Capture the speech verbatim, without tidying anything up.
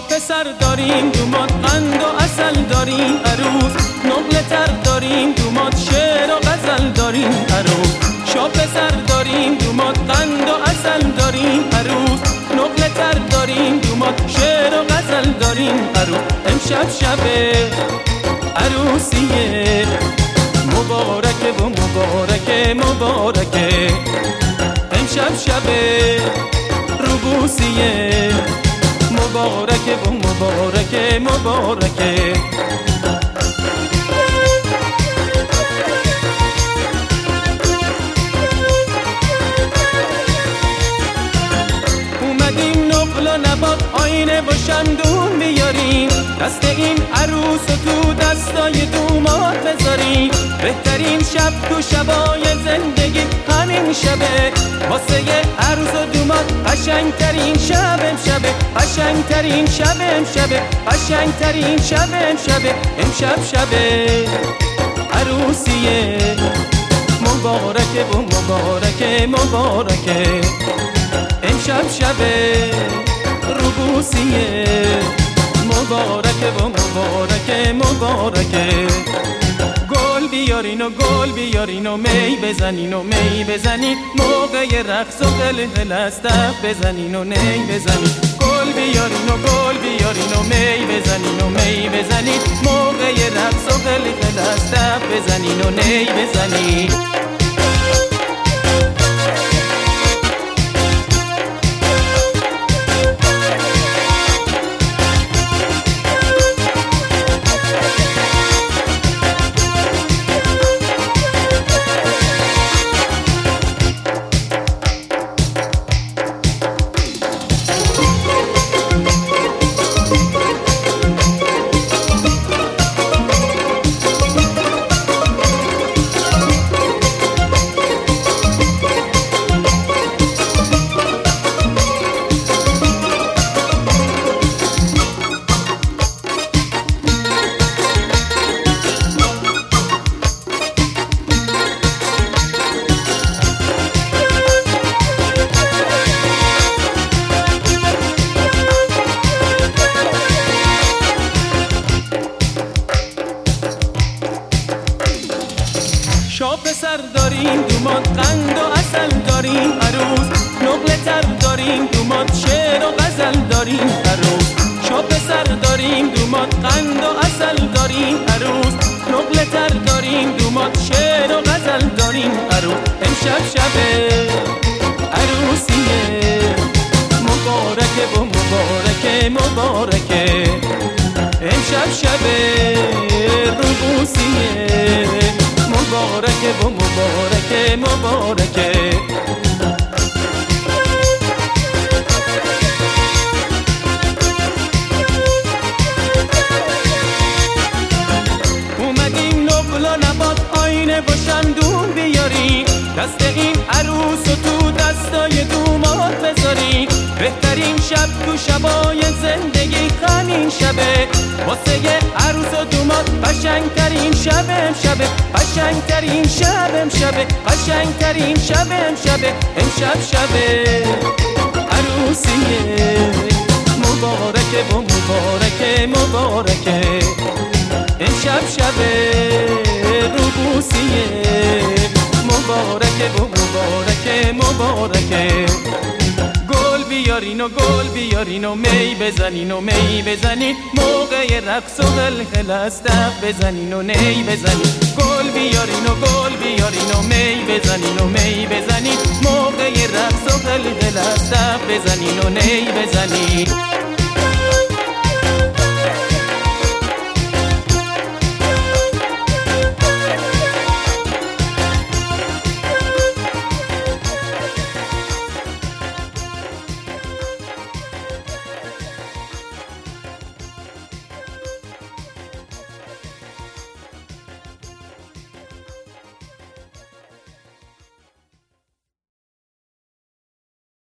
پسر داریم دومات قند و اصل داریم عروس، نقل تر داریم دومات شعر و غزل داریم عروس. شا پسر داریم دومات قند و اصل داریم عروس، نقل تر داریم دومات شعر و غزل داریم عروس. امشب شب عروسیه مبارکه و مبارکه مبارکه، امشب شب روبوسیه مبارکه و مبارکه مبارکه. اومدیم نقل و نبات آینه و شمدون بیاریم، دست این عروس و تو دستای دومات بذاریم. بهترین شب تو شبای زندگی همین شبه، واسه عروس و دومات قشنگترین شب امشبه، قشنگترین شب امشبه، قشنگترین شب امشبه. امشب شبه عروسیه مبارکه و مبارکه مبارکه، امشب شبه روبوسیه مبارکه و مبارکه مبارکه. گل بیارین و گل بیارین و می بزنین و می بزنین، موقع رقص و قلقل است دف بزنین و نی بزنین. گل بیارین و گل بیارین و می بزنین و می بزنین، موقع رقص و قلقل است دف بزنین و نی بزنین. شا پسر داریم دومات قند و اصل داریم عروس، نقل تر داریم دومات شعر و غزل داریم عروس. شا پسر داریم دومات قند و اصل داریم عروس، نقل تر داریم دومات شعر و غزل داریم عروس. امشب شب عروسیه مبارکه و مبارکه مبارکه، امشب شب روبوسیه مبارکه و مبارکه مبارکه. اومدیم نقل و نبات آینه و شمدون بیاریم، دست این عروس و تو دستای دومات بذاریم. بهترین شب تو شبای زندگی همین شبه، واسه عروس و دومات قشنگترین شب امشبه، قشنگترین شب امشبه، قشنگترین شب امشبه. امشب شبه عروسیه مبارکه و مبارکه مبارکه، امشب شبه روبوسیه مبارکه و مبارکه مبارکه. گل بیارین و گل بیارین و می بزنین و می بزنین، موقع رقص و قلقل است دف بزنین و نی بزنین. گل بیارین و گل بیارین و می بزنین و می بزنین، موقع رقص و قلقل است دف بزنین و نی بزنین.